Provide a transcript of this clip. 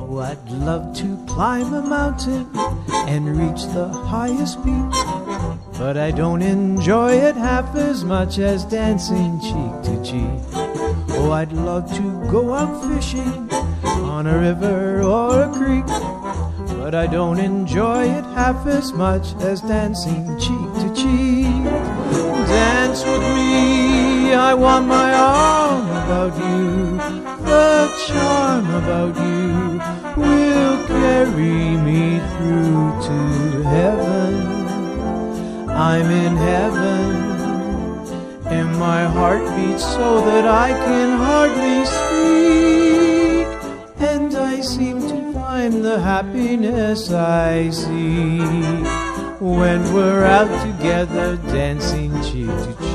Oh, I'd love to climb a mountain and reach the highest peak, but I don't enjoy it half as much as dancing cheek to cheek. Oh, I'd love to go out fishing on a river or a creek, but I don't enjoy it half as much as dancing cheek to cheek. Dance with me, I want my arm about you. The charm about you will carry me through to heaven. I'm in heaven, and my heart beats so that I can hardly speak, and I seem to find the happiness I seek when we're out together dancing cheek to cheek.